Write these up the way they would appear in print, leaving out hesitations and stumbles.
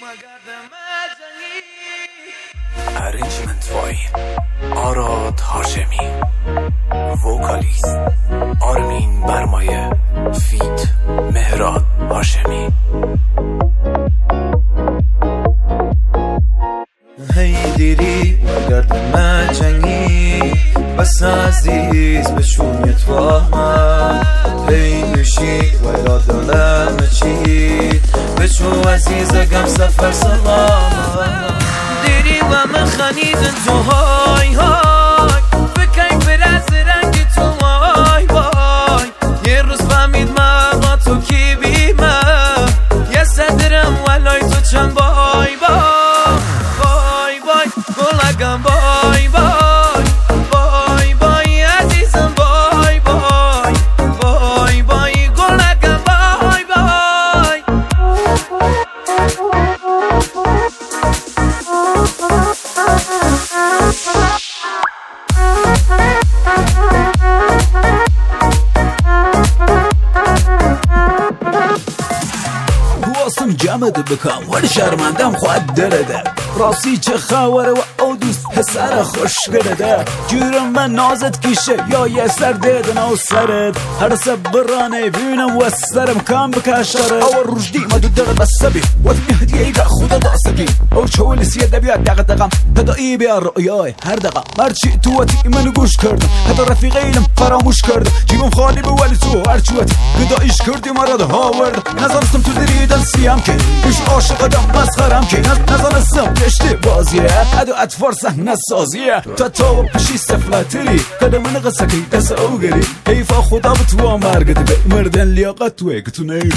Arrangement by Arad Hashemi. Vocalist Armin Barmaye feat Mehrad Hashemi. هی دیری گرد مجنگی بس عزیز بشونی تو من هی میشی و یادم چی بچو عزیزگم سفر سلام دیری و من خنیدن تو های های بکنی پر از رنگ تو وای وای یه روز فهمید من با تو کی بیمم یه صدرم ولای تو چند بای بای گلگم بای بای بای بای عزیزم بای بای بای بای گلگم بای بای واسم جمد بکم ولی شرمندم خود درده راستی چه خبره و او دوست پسر خوش گرده جورم من نازت کیشه یا یه سر دیدن او سرت هر سبرانه بینم و سرم کم بکشاره او رجدی ما دو دقه بسبی و هدیه ایگه خدا داستی او چولی سیده بیاد دقم تدایی بیا رؤیای هر دقم مرچی توتی منو گوش کردم حتی رفیقینم فراموش کردم جیبم خالی به ولی تو هرچوتی گدایش کردی مراد هاورد نظرستم تو دریدن سیم که ایش عاشق دم مسخرم که نظرستم کشتی بازیه ادو اتفار سحنه سازیه تا پشی سفلتری قدم من قصه که دست او گری حیفا خدا به تو مرگت به مردن لیاقت توی که تو نیری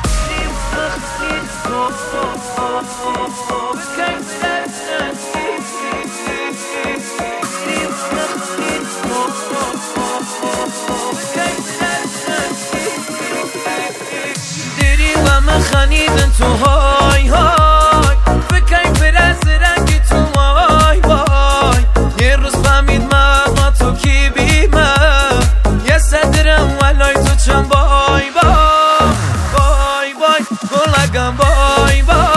خنیدن تو های های بکنی پر از رنگ تو وای وای یه روز فهمید من با تو کی بیمم یه صدرم ولای تو چند بای بای بای بای گلگم بای بای